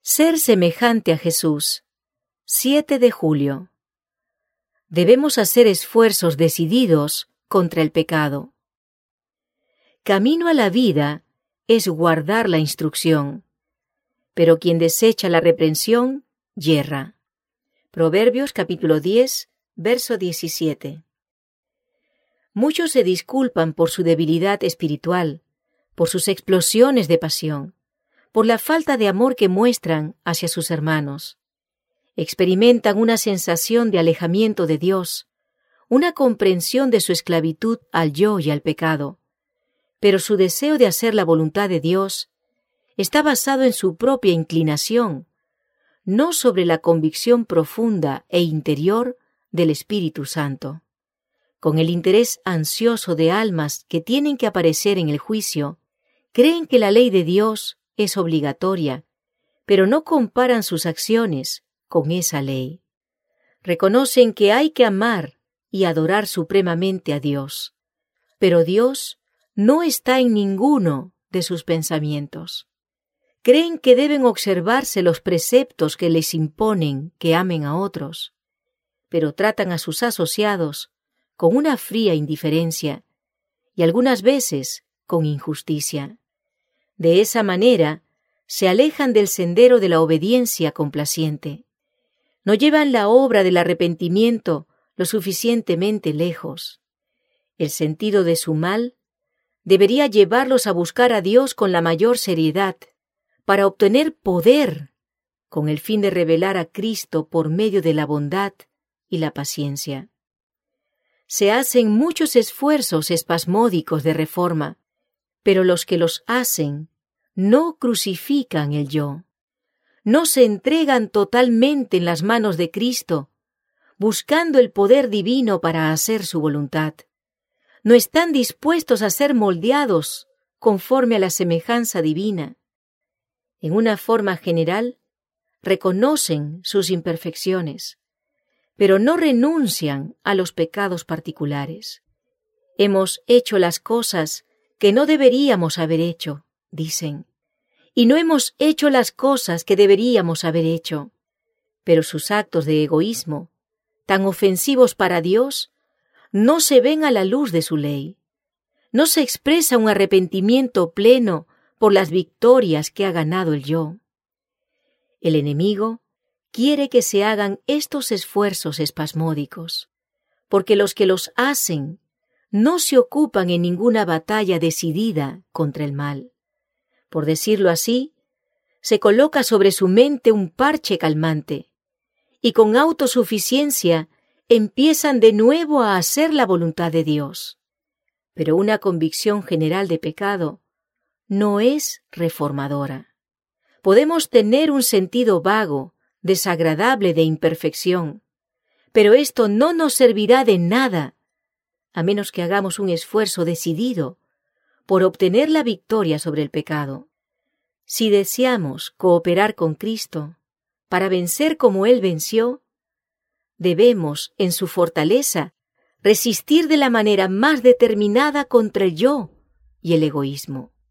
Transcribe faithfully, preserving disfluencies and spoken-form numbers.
Ser semejante a Jesús. siete de julio. Debemos hacer esfuerzos decididos contra el pecado. Camino a la vida es guardar la instrucción, pero quien desecha la reprensión, yerra. Proverbios capítulo diez, verso diecisiete. Muchos se disculpan por su debilidad espiritual, por sus explosiones de pasión, por la falta de amor que muestran hacia sus hermanos. Experimentan una sensación de alejamiento de Dios, una comprensión de su esclavitud al yo y al pecado. Pero su deseo de hacer la voluntad de Dios está basado en su propia inclinación, no sobre la convicción profunda e interior del Espíritu Santo. Con el interés ansioso de almas que tienen que aparecer en el juicio, creen que la ley de Dios es obligatoria, pero no comparan sus acciones con esa ley. Reconocen que hay que amar y adorar supremamente a Dios, pero Dios no está en ninguno de sus pensamientos. Creen que deben observarse los preceptos que les imponen que amen a otros, pero tratan a sus asociados con una fría indiferencia y algunas veces con injusticia. De esa manera, se alejan del sendero de la obediencia complaciente. No llevan la obra del arrepentimiento lo suficientemente lejos. El sentido de su mal debería llevarlos a buscar a Dios con la mayor seriedad, para obtener poder, con el fin de revelar a Cristo por medio de la bondad y la paciencia. Se hacen muchos esfuerzos espasmódicos de reforma, pero los que los hacen no crucifican el yo, no se entregan totalmente en las manos de Cristo, buscando el poder divino para hacer su voluntad. No están dispuestos a ser moldeados conforme a la semejanza divina. En una forma general, reconocen sus imperfecciones, pero no renuncian a los pecados particulares. Hemos hecho las cosas que no deberíamos haber hecho, dicen, y no hemos hecho las cosas que deberíamos haber hecho. Pero sus actos de egoísmo, tan ofensivos para Dios, no se ven a la luz de su ley. No se expresa un arrepentimiento pleno por las victorias que ha ganado el yo. El enemigo quiere que se hagan estos esfuerzos espasmódicos, porque los que los hacen no se ocupan en ninguna batalla decidida contra el mal. Por decirlo así, se coloca sobre su mente un parche calmante, y con autosuficiencia empiezan de nuevo a hacer la voluntad de Dios. Pero una convicción general de pecado no es reformadora. Podemos tener un sentido vago, desagradable de imperfección, pero esto no nos servirá de nada, a menos que hagamos un esfuerzo decidido por obtener la victoria sobre el pecado. Si deseamos cooperar con Cristo para vencer como Él venció, debemos, en su fortaleza, resistir de la manera más determinada contra el yo y el egoísmo.